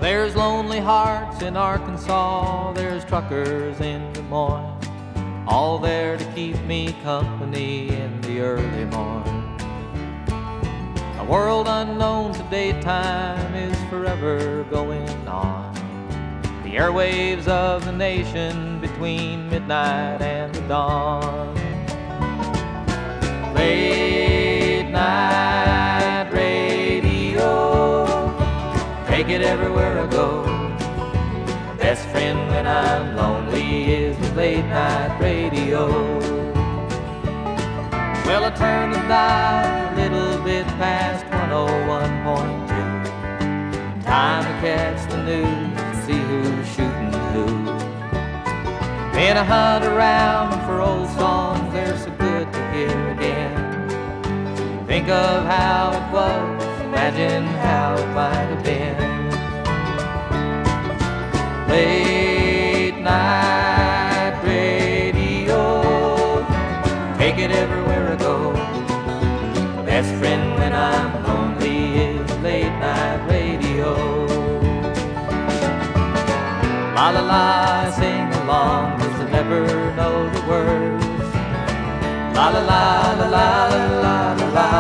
There's lonely hearts in Arkansas, there's truckers in Des Moines, all there to keep me company in the early morn. A world unknown to daytime is forever going on, the airwaves of the nation between midnight and the dawn. Late night radio, take it everywhere I go. My best friend when I'm lonely is the late night radio. Well, I turn the dial a little bit past 101.2. Time to catch the news and see who's shooting who. Then I hunt around for old songs they're so good to hear again. Think of how it was, imagine how it might have been. Late night radio, take it everywhere I go. My best friend when I'm lonely is late night radio. La la la, I sing along 'cause I never know the words. La la la la la la la la.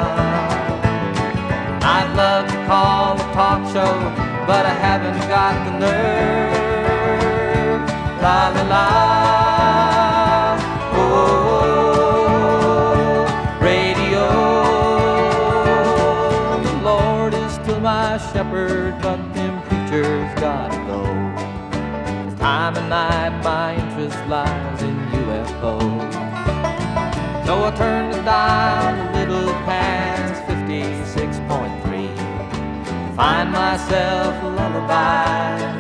I'd love to call a talk show, but I haven't got the nerve. La la la, oh, radio. The Lord is still my shepherd, but them preachers gotta go. This time of night my interest lies in UFOs. So I turn the dial a little past 56.3, find myself a lullaby